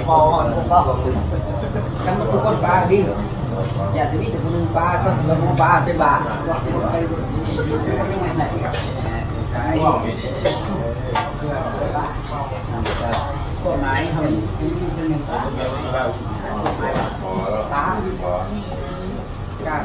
พอก็กันมันทุกคนปลาดิอย่าจะมีแต่คนหนึ่งปลาก็เราปลาเป็นบาทกฎหมายทำเป็นหนึ่งสามตาการ